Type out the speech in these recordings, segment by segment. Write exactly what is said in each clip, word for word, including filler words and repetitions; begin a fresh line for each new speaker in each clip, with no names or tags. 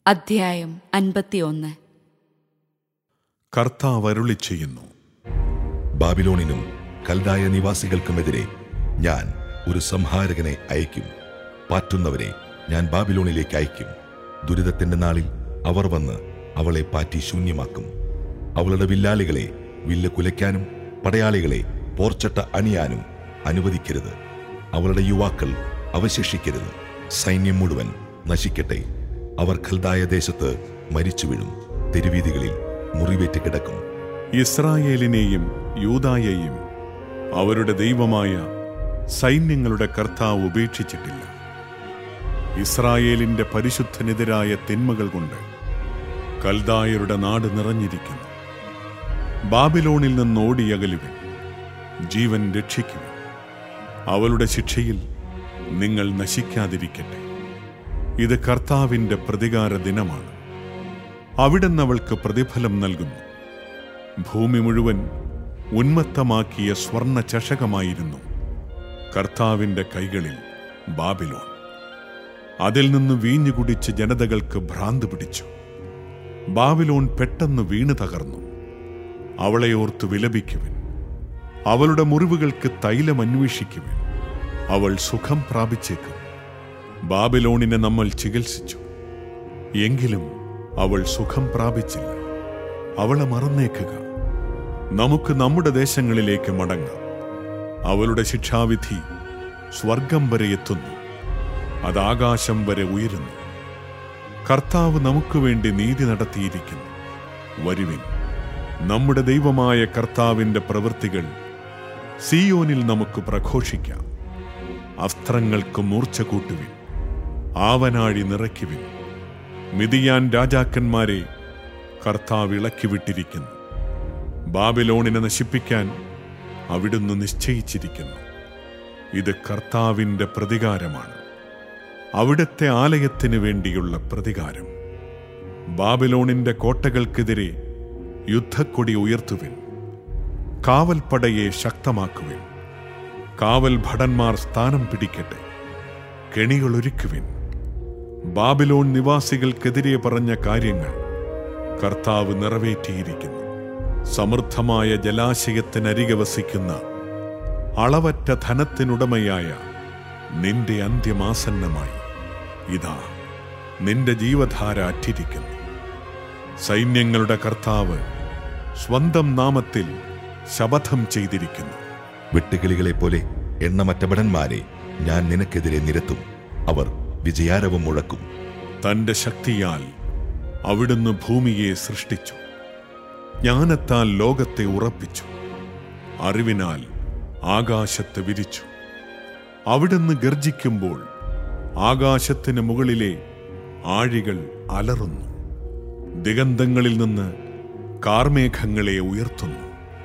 അധ്യായം അൻപത്തിയൊന്ന്.
കർത്താവ് അരുളിച്ചെയ്യുന്നു,
ബാബിലോണിനും കൽദായ നിവാസികൾക്കുമെതിരെ ഞാൻ ഒരു സംഹാരകനെ അയക്കും. പാറ്റുന്നവരെ ഞാൻ ബാബിലോണിലേക്ക് അയക്കും. ദുരിതത്തിന്റെ നാളിൽ അവർ വന്ന് അവളെ പാറ്റി ശൂന്യമാക്കും. അവളുടെ വില്ലാളികളെ വില്ല് കുലയ്ക്കാനും പടയാളികളെ പോർച്ചട്ട അണിയാനും അനുവദിക്കരുത്. അവളുടെ യുവാക്കൾ അവശേഷിക്കരുത്. സൈന്യം മുഴുവൻ നശിക്കട്ടെ. അവർ ഖൽദായ ദേശത്ത് മരിച്ചു വീഴും. തെരുവീതികളിൽ മുറിവേറ്റ് കിടക്കും.
ഇസ്രായേലിനെയും യൂദായെയും അവരുടെ ദൈവമായ സൈന്യങ്ങളുടെ കർത്താവ് ഉപേക്ഷിച്ചിട്ടില്ല. ഇസ്രായേലിന്റെ പരിശുദ്ധനെതിരായ തിന്മകൾ കൊണ്ട് കൽദായരുടെ നാട് നിറഞ്ഞിരിക്കുന്നു. ബാബിലോണിൽ നിന്ന് ഓടിയകലുവിൻ, ജീവൻ രക്ഷിക്കുവിൻ. അവളുടെ ശിക്ഷയിൽ നിങ്ങൾ നശിക്കാതിരിക്കട്ടെ. ഇത് കർത്താവിന്റെ പ്രതികാര ദിനമാണ്. അവിടുന്ന് അവൾക്ക് പ്രതിഫലം നൽകുന്നു. ഭൂമി മുഴുവൻ ഉന്മത്തമാക്കിയ സ്വർണ്ണ ചഷകമായിരുന്നു കർത്താവിന്റെ കൈകളിൽ ബാബിലോൺ. അതിൽ നിന്ന് വീഞ്ഞു കുടിച്ച് ജനതകൾക്ക് ഭ്രാന്ത് പിടിച്ചു. ബാബിലോൺ പെട്ടെന്ന് വീണു തകർന്നു. അവളെ ഓർത്ത് വിലപിക്കുവിൻ. അവളുടെ മുറിവുകൾക്ക് തൈലം അന്വേഷിക്കുവിൻ. അവൾ സുഖം പ്രാപിച്ചേക്കും. ബാബിലോണിനെ നമ്മൾ ചികിത്സിച്ചു, എങ്കിലും അവൾ സുഖം പ്രാപിച്ചില്ല. അവളെ മറന്നേക്കുക. നമുക്ക് നമ്മുടെ ദേശങ്ങളിലേക്ക് മടങ്ങാം. അവളുടെ ശിക്ഷാവിധി സ്വർഗം വരെ എത്തുന്നു, അത് ആകാശം വരെ ഉയരുന്നു. കർത്താവ് നമുക്ക് വേണ്ടി നീതി നടത്തിയിരിക്കുന്നു. വരുവിൻ, നമ്മുടെ ദൈവമായ കർത്താവിന്റെ പ്രവൃത്തികൾ സിയോനിൽ നമുക്ക് പ്രഘോഷിക്കാം. അസ്ത്രങ്ങൾക്ക് മൂർച്ച കൂട്ടുവിൻ, ആവനാഴി നിറയ്ക്കുവിൻ. മിദിയാൻ രാജാക്കന്മാരെ കർത്താവ് ഇളക്കിവിട്ടിരിക്കുന്നു. ബാബിലോണിനെ നശിപ്പിക്കാൻ അവിടുന്ന് നിശ്ചയിച്ചിരിക്കുന്നു. ഇത് കർത്താവിന്റെ പ്രതികാരമാണ്, അവിടുത്തെ ആലയത്തിന് വേണ്ടിയുള്ള പ്രതികാരം. ബാബിലോണിന്റെ കോട്ടകൾക്കെതിരെ യുദ്ധക്കൊടി ഉയർത്തുവിൻ. കാവൽപ്പടയെ ശക്തമാക്കുവിൻ. കാവൽ ഭടന്മാർ സ്ഥാനം പിടിക്കട്ടെ. കെണികൾ ഒരുക്കുവിൻ. ബാബിലോൺ നിവാസികൾക്കെതിരെ പറഞ്ഞ കാര്യങ്ങൾ കർത്താവ് നിറവേറ്റിയിരിക്കുന്നു. സമൃദ്ധമായ ജലാശയത്തിനരികെ വസിക്കുന്ന അളവറ്റ ധനത്തിനുടമയായ നിന്റെ അന്ത്യമാസന്നമായി. ഇതാ, നിന്റെ ജീവധാര അറ്റിരിക്കുന്നു. സൈന്യങ്ങളുടെ കർത്താവ് സ്വന്തം നാമത്തിൽ ശപഥം ചെയ്തിരിക്കുന്നു.
വെട്ടുകിളികളെ പോലെ എണ്ണമറ്റ ഭടന്മാരെ ഞാൻ നിനക്കെതിരെ നിരത്തും. അവർ വിജയാരവം മുഴക്കും.
തന്റെ ശക്തിയാൽ അവിടുന്ന് ഭൂമിയെ സൃഷ്ടിച്ചു. ജ്ഞാനത്താൽ ലോകത്തെ ഉറപ്പിച്ചു. അറിവിനാൽ ആകാശത്തെ വിരിച്ചു. അവിടുന്ന് ഗർജിക്കുമ്പോൾ ആകാശത്തിന് മുകളിലെ ആഴികൾ അലറുന്നു. ദിഗന്ധങ്ങളിൽ നിന്ന് കാർമേഘങ്ങളെ ഉയർത്തുന്നു.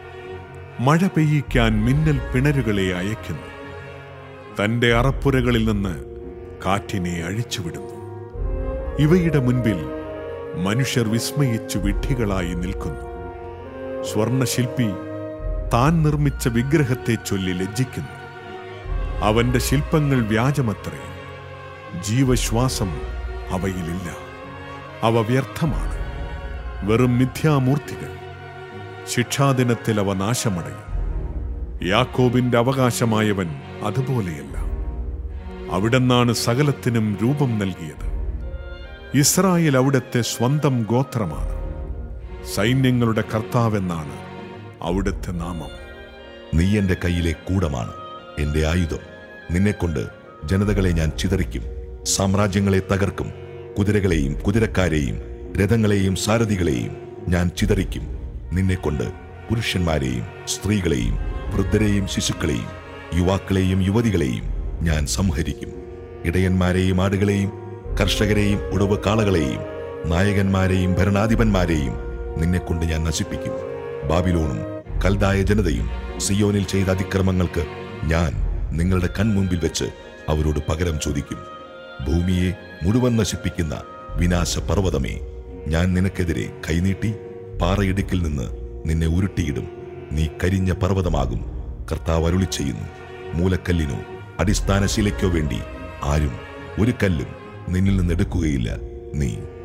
മഴ പെയ്യിക്കാൻ മിന്നൽ പിണരുകളെ അയക്കുന്നു. തന്റെ അറപ്പുരകളിൽ നിന്ന് കാറ്റിനെ അഴിച്ചുവിടുന്നു. ഇവയുടെ മുൻപിൽ മനുഷ്യർ വിസ്മയിച്ചു വിഡ്ഢികളായി നിൽക്കുന്നു. സ്വർണശില്പി താൻ നിർമ്മിച്ച വിഗ്രഹത്തെ ചൊല്ലി ലജ്ജിക്കുന്നു. അവന്റെ ശില്പങ്ങൾ വ്യാജമത്രേ. ജീവശ്വാസം അവയിലില്ല. അവ വ്യർത്ഥമാണ്, വെറും മിഥ്യാമൂർത്തികൾ. ശിക്ഷാദിനത്തിൽ അവ നാശമടയും. യാക്കോബിന്റെ അവകാശമായവൻ അതുപോലെയല്ല. അവിടെന്നാണ് സകലത്തിനും രൂപം നൽകിയത്. ഇസ്രായേൽ അവിടുത്തെ സ്വന്തം ഗോത്രമാണ്. സൈന്യങ്ങളുടെ കർത്താവെന്നാണ് അവിടുത്തെ നാമം.
നീ എന്റെ കയ്യിലെ കൂടമാണ്, എന്റെ ആയുധം. നിന്നെക്കൊണ്ട് ജനതകളെ ഞാൻ ചിതറിക്കും, സാമ്രാജ്യങ്ങളെ തകർക്കും. കുതിരകളെയും കുതിരക്കാരെയും രഥങ്ങളെയും സാരഥികളെയും ഞാൻ ചിതറിക്കും. നിന്നെക്കൊണ്ട് പുരുഷന്മാരെയും സ്ത്രീകളെയും വൃദ്ധരെയും ശിശുക്കളെയും യുവാക്കളെയും യുവതികളെയും ഞാൻ സംഹരിക്കും. ഇടയന്മാരെയും ആടുകളെയും കർഷകരെയും ഉടവ് കാളകളെയും നായകന്മാരെയും ഭരണാധിപന്മാരെയും നിന്നെക്കൊണ്ട് ഞാൻ നശിപ്പിക്കും. ബാബിലോണും കൽദായ ജനതയും സിയോനിൽ ചെയ്ത അതിക്രമങ്ങൾക്ക് ഞാൻ നിങ്ങളുടെ കൺമുമ്പിൽ വെച്ച് അവരോട് പകരം ചോദിക്കും. ഭൂമിയെ മുഴുവൻ നശിപ്പിക്കുന്ന വിനാശ പർവ്വതമേ, ഞാൻ നിനക്കെതിരെ കൈനീട്ടി പാറയിടുക്കിൽ നിന്ന് നിന്നെ ഉരുട്ടിയിടും. നീ കരിഞ്ഞ പർവ്വതമാകും. കർത്താവ് അരുളിച്ചെയ്യുന്നു. മൂലക്കല്ലിനോ അടിസ്ഥാന ശിലയ്ക്കോ വേണ്ടി ആരും ഒരു കല്ലും നിന്നിൽ നിന്ന് എടുക്കുകയില്ല. നീ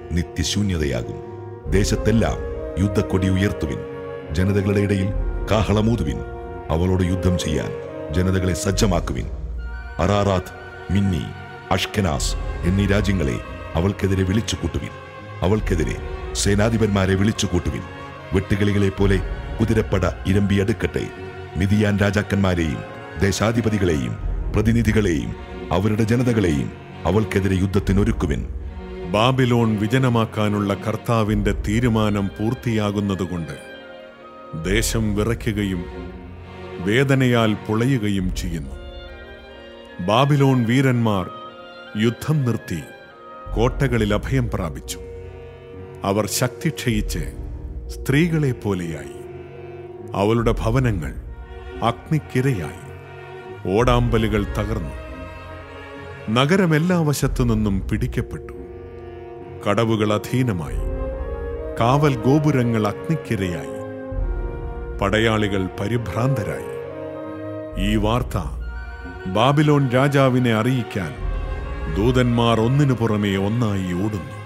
നിത്യശൂന്യതയാകും. ദേശത്തെല്ലാം യുദ്ധക്കൊടി ഉയർത്തുവിൻ, ജനതകളുടെ ഇടയിൽ കാഹളമൂതുവിൻ. അവളോട് യുദ്ധം ചെയ്യാൻ ജനതകളെ സജ്ജമാക്കുവിൻ. അറാറാത്ത്, മിന്നി, അഷ്കനാസ് എന്നീ രാജ്യങ്ങളെ അവൾക്കെതിരെ വിളിച്ചു കൂട്ടുവിൻ. അവൾക്കെതിരെ സേനാധിപന്മാരെ വിളിച്ചു കൂട്ടുവിൻ. വെട്ടുകിളികളെ പോലെ കുതിരപ്പട ഇരമ്പിയെടുക്കട്ടെ. മിദിയാൻ രാജാക്കന്മാരെയും ദേശാധിപതികളെയും പ്രതിനിധികളെയും അവരുടെ ജനതകളെയും അവൾക്കെതിരെ യുദ്ധത്തിനൊരുക്കുവിൻ.
ബാബിലോൺ വിജനമാക്കാനുള്ള കർത്താവിന്റെ തീരുമാനം പൂർത്തിയാകുന്നതുകൊണ്ട് ദേശം വിറയ്ക്കുകയും വേദനയാൽ പുളയുകയും ചെയ്യുന്നു. ബാബിലോൺ വീരന്മാർ യുദ്ധം നിർത്തി കോട്ടകളിൽ അഭയം പ്രാപിച്ചു. അവർ ശക്തി ക്ഷയിച്ച് സ്ത്രീകളെ പോലെയായി. അവളുടെ ഭവനങ്ങൾ അഗ്നിക്കിരയായി. ഓടാമ്പലുകൾ തകർന്നു. നഗരം എല്ലാ വശത്തു നിന്നും പിടിക്കപ്പെട്ടു. കടവുകൾ അധീനമായി. കാവൽ ഗോപുരങ്ങൾ അഗ്നിക്കിരയായി. പടയാളികൾ പരിഭ്രാന്തരായി. ഈ വാർത്ത ബാബിലോൺ രാജാവിനെ അറിയിക്കാൻ ദൂതന്മാർ ഒന്നിനു പുറമെ ഒന്നായി ഓടുന്നു.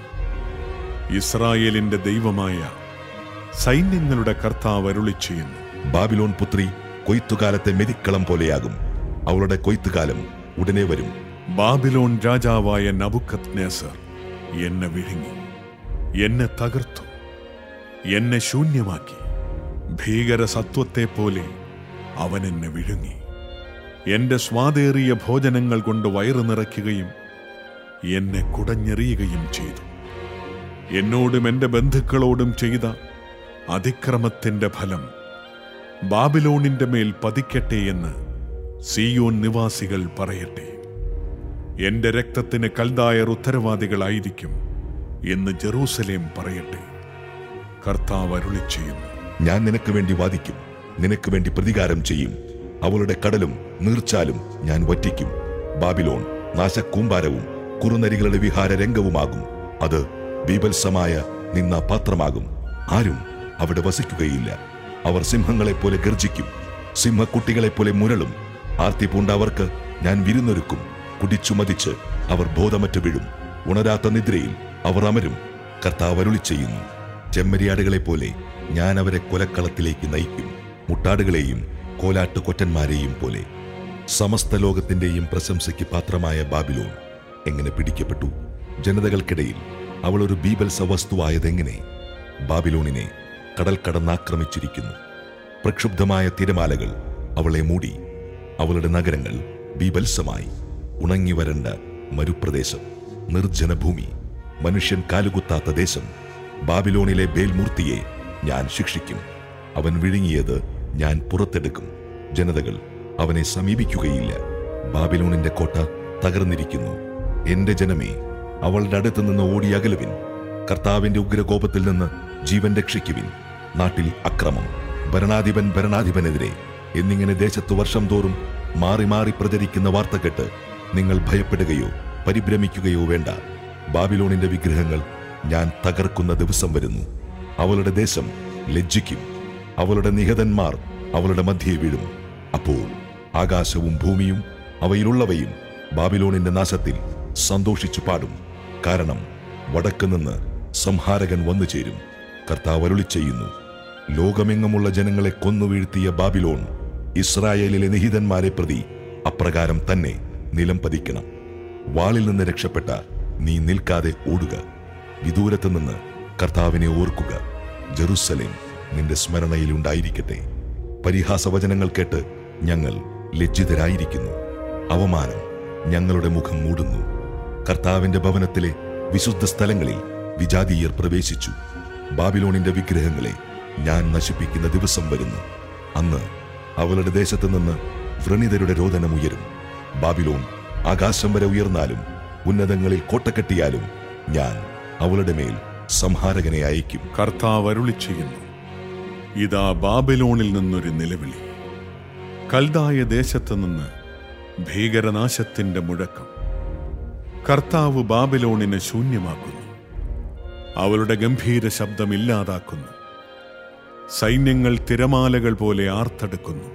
ഇസ്രായേലിന്റെ ദൈവമായ സൈന്യങ്ങളുടെ കർത്താവ് അരുളിച്ചെയ്യുന്നു:
ബാബിലോൺ പുത്രി കൊയ്ത്തുകാലത്തെ മെതിക്കളം പോലെയാകും. അവളുടെ കൊയ്ത്തുകാലം ഉടനെ വരും.
ബാബിലോൺ രാജാവായ നബുക്കദ്നേസർ എന്നെ വിഴുങ്ങി, എന്നെ തകർത്തു, എന്നെ ശൂന്യമാക്കി. ഭീകര സത്വത്തെ പോലെ അവൻ എന്നെ വിഴുങ്ങി. എന്റെ സ്വാദേറിയ ഭോജനങ്ങൾ കൊണ്ട് വയറു നിറയ്ക്കുകയും എന്നെ കുടഞ്ഞെറിയുകയും ചെയ്തു. എന്നോടും എന്റെ ബന്ധുക്കളോടും ചെയ്ത അതിക്രമത്തിന്റെ ഫലം ബാബിലോണിന്റെ മേൽ പതിക്കട്ടെ എന്ന് സീയോൻ നിവാസികൾ പറയട്ടെ. എന്റെ രക്തത്തിന് കൽദായർ ഉത്തരവാദികളായിരിക്കും എന്ന് ജെറൂസലേം പറയട്ടെ. കർത്താവ് അരുളിച്ചെയ്യുന്നു:
ഞാൻ നിനക്ക് വേണ്ടി വാദിക്കും, നിനക്ക് വേണ്ടി പ്രതികാരം ചെയ്യും. അവളുടെ കടലും നീർച്ചാലും ഞാൻ വറ്റിക്കും. ബാബിലോൺ നാശക്കൂമ്പാരവും കുറുനരികളുടെ വിഹാര രംഗവുമാകും. അത് ബീഭത്സമായ നിന്ന പാത്രമാകും. ആരും അവിടെ വസിക്കുകയില്ല. അവർ സിംഹങ്ങളെപ്പോലെ ഗർജിക്കും, സിംഹക്കുട്ടികളെപ്പോലെ മുരളും. ആർത്തി പൂണ്ട അവർക്ക് ഞാൻ വിരുന്നൊരുക്കും. കുടിച്ചു മതിച്ച് അവർ ബോധമറ്റ് വീഴും. ഉണരാത്ത നിദ്രയിൽ അവർ അമരും. കർത്താവ് അരുളിച്ചെയ്യുന്നു: ചെമ്മരിയാടുകളെപ്പോലെ ഞാൻ അവരെ കൊലക്കളത്തിലേക്ക് നയിക്കും, മുട്ടാടുകളെയും കോലാട്ട് കൊറ്റന്മാരെയും പോലെ. സമസ്ത ലോകത്തിന്റെയും പ്രശംസയ്ക്ക് പാത്രമായ ബാബിലോൺ എങ്ങനെ പിടിക്കപ്പെട്ടു? ജനതകൾക്കിടയിൽ അവൾ ഒരു ബീഭത്സ വസ്തുവായതെങ്ങനെ? ബാബിലോണിനെ കടൽ കടന്നാക്രമിച്ചിരിക്കുന്നു. പ്രക്ഷുബ്ധമായ തിരമാലകൾ അവളെ മൂടി. അവളുടെ നഗരങ്ങൾ ബീഭത്സമായി. ഉണങ്ങി വരണ്ട മരുപ്രദേശം, നിർജ്ജന ഭൂമി, മനുഷ്യൻ കാലുകുത്താത്ത ദേശം. ബാബിലോണിലെ ബേൽമൂർത്തിയെ ഞാൻ ശിക്ഷിക്കും. അവൻ വിഴുങ്ങിയത് ഞാൻ പുറത്തെടുക്കും. ജനതകൾ അവനെ സമീപിക്കുകയില്ല. ബാബിലോണിന്റെ കോട്ട തകർന്നിരിക്കുന്നു. എന്റെ ജനമേ, അവളുടെ അടുത്ത് നിന്ന് ഓടിയകലുവിൻ. കർത്താവിന്റെ ഉഗ്രകോപത്തിൽ നിന്ന് ജീവൻ രക്ഷിക്കുവിൻ. നാട്ടിൽ അക്രമം, ഭരണാധിപൻ ഭരണാധിപനെതിരെ എന്നിങ്ങനെ ദേശത്ത് വർഷം തോറും മാറി മാറി പ്രചരിക്കുന്ന വാർത്ത കേട്ട് നിങ്ങൾ ഭയപ്പെടുകയോ പരിഭ്രമിക്കുകയോ വേണ്ട. ബാബിലോണിന്റെ വിഗ്രഹങ്ങൾ ഞാൻ തകർക്കുന്ന ദിവസം വരുന്നു. അവളുടെ ദേശം ലജ്ജിക്കും. അവളുടെ നിഹതന്മാർ അവളുടെ മധ്യേ വീഴും. അപ്പോൾ ആകാശവും ഭൂമിയും അവയിലുള്ളവയും ബാബിലോണിന്റെ നാശത്തിൽ സന്തോഷിച്ചു പാടും. കാരണം വടക്ക് നിന്ന് സംഹാരകൻ വന്നു ചേരും. കർത്താവ് അരുളിച്ചെയ്യുന്നു: ലോകമെങ്ങുമുള്ള ജനങ്ങളെ കൊന്നുവീഴ്ത്തിയ ബാബിലോൺ ഇസ്രായേലിലെ നിഹിതന്മാരെ പ്രതി അപ്രകാരം തന്നെ നിലം പതിക്കണം. വാളിൽ നിന്ന് രക്ഷപ്പെട്ട നീ നിൽക്കാതെ ഓടുക. വിദൂരത്ത് നിന്ന് കർത്താവിനെ ഓർക്കുക. ജെറുസലേം നിന്റെ സ്മരണയിലുണ്ടായിരിക്കട്ടെ. പരിഹാസവചനങ്ങൾ കേട്ട് ഞങ്ങൾ ലജ്ജിതരായിരിക്കുന്നു. അവമാനം ഞങ്ങളുടെ മുഖം മൂടുന്നു. കർത്താവിന്റെ ഭവനത്തിലെ വിശുദ്ധ സ്ഥലങ്ങളിൽ വിജാതീയർ പ്രവേശിച്ചു. ബാബിലോണിന്റെ വിഗ്രഹങ്ങളെ ഞാൻ നശിപ്പിക്കുന്ന ദിവസം വരുന്നു. അന്ന് അവളുടെ ദേശത്ത് നിന്ന് വ്രണിതരുടെ രോദനമുയരും. ബാബിലോൺ ആകാശം വരെ ഉയർന്നാലും ഉന്നതങ്ങളിൽ കോട്ടക്കെട്ടിയാലും ഞാൻ അവളുടെ മേൽ സംഹാരകനെ അയക്കും.
കർത്താവ് അരുളിച്ചെയ്യുന്നു: ഇതാ ബാബിലോണിൽ നിന്നൊരു നിലവിളി, കൽദായ ദേശത്ത് നിന്ന് ഭീകരനാശത്തിന്റെ മുഴക്കം. കർത്താവ് ബാബിലോണിനെ ശൂന്യമാക്കുന്നു, അവളുടെ ഗംഭീര ശബ്ദം ഇല്ലാതാക്കുന്നു. സൈന്യങ്ങൾ തിരമാലകൾ പോലെ ആർത്തെടുക്കുന്നു,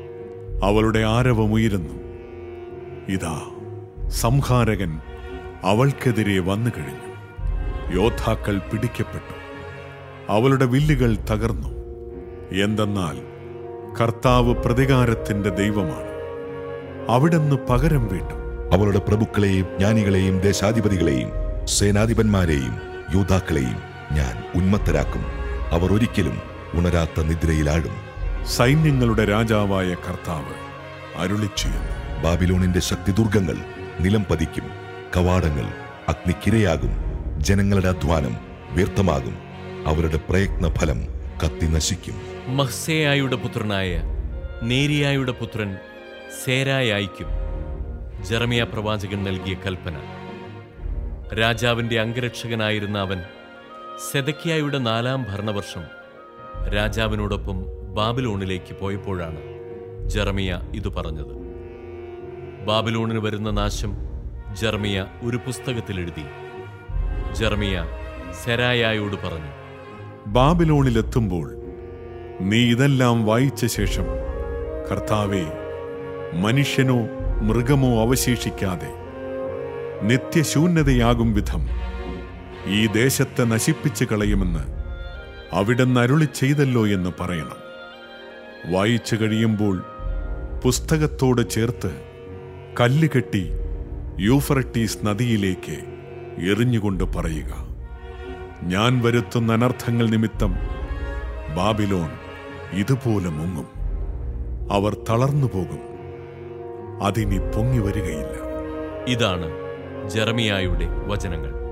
അവളുടെ ആരവമുയരുന്നു. ഇതാ സംഹാരകൻ അവൾക്കെതിരെ വന്നു കഴിഞ്ഞു. യോദ്ധാക്കൾ പിടിക്കപ്പെട്ടു, അവളുടെ വില്ലുകൾ തകർന്നു. എന്തെന്നാൽ കർത്താവ് പ്രതികാരത്തിന്റെ ദൈവമാണ്, അവിടുന്ന് പകരം വീട്ടും.
അവളുടെ പ്രഭുക്കളെയും ജ്ഞാനികളെയും ദേശാധിപതികളെയും സേനാധിപന്മാരെയും യോദ്ധാക്കളെയും ഞാൻ ഉന്മത്തരാക്കും. അവർ ഒരിക്കലും ഉണരാത്ത നിദ്രയിലാഴും.
സൈന്യങ്ങളുടെ രാജാവായ കർത്താവ് അരുളിച്ചെയ്യുന്നു.
ബാബിലോണിന്റെ ശക്തിദുർഗങ്ങൾ നിലം പതിക്കും, കവാടങ്ങൾ അഗ്നിക്കിരയാകും. ജനങ്ങളുടെ അധ്വാനം വ്യർത്ഥമാകും, അവരുടെ പ്രയത്നഫലം കത്തി നശിക്കും.
മഹ്സേയായുടെ പുത്രനായ നേരിയായുടെ പുത്രൻ സേരായായിക്കും ജെറമിയ പ്രവാചകൻ നൽകിയ കൽപ്പന. രാജാവിന്റെ അംഗരക്ഷകനായിരുന്ന അവൻ സെദക്കിയായുടെ നാലാം ഭരണവർഷം രാജാവിനോടൊപ്പം ബാബിലോണിലേക്ക് പോയപ്പോഴാണ് ജെറമിയ ഇത് പറഞ്ഞത്. ബാബിലോണിന് വരുന്ന നാശം ജെറമിയ ഒരു പുസ്തകത്തിൽ എഴുതി. ജെറമിയ സെരായായോട് പറഞ്ഞു,
ബാബിലോണിലെത്തുമ്പോൾ നീ ഇതെല്ലാം വായിച്ച ശേഷം, കർത്താവേ, മനുഷ്യനോ മൃഗമോ അവശേഷിക്കാതെ നിത്യശൂന്യതയാകും വിധം ഈ ദേശത്തെ നശിപ്പിച്ചു കളയുമെന്ന് അവിടുന്ന് അരുളി ചെയ്തല്ലോ എന്ന് പറയണം. വായിച്ചു കഴിയുമ്പോൾ പുസ്തകത്തോട് ചേർത്ത് കല്ലുകെട്ടി യൂഫ്രട്ടീസ് നദിയിലേക്ക് എറിഞ്ഞുകൊണ്ട് പറയുക, ഞാൻ വരുത്തുന്ന അനർത്ഥങ്ങൾ നിമിത്തം ബാബിലോൺ ഇതുപോലെ മുങ്ങും. അവർ തളർന്നു പോകും, അതിനി പൊങ്ങി വരികയില്ല.
ഇതാണ് ജെറമിയായുടെ വചനങ്ങൾ.